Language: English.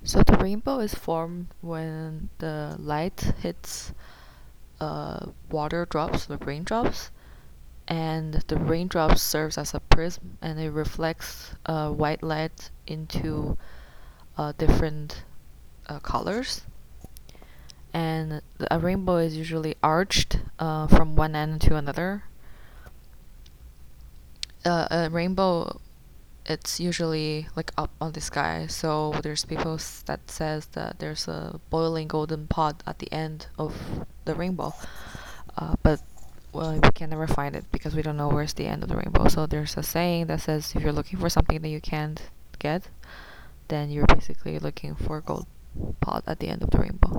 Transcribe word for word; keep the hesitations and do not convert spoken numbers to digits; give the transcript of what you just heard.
So the rainbow is formed when the light hits uh, water drops, the raindrops, and the raindrops serves as a prism and it reflects uh, white light into uh, different uh, colors. And a rainbow is usually arched uh, from one end to another. Uh, a rainbow, it's usually like up on the sky, so there's people s- that says that there's a boiling golden pot at the end of the rainbow, uh, but well, we can never find it because we don't know where's the end of the rainbow. So there's a saying that says if you're looking for something that you can't get, then you're basically looking for a gold pot at the end of the rainbow.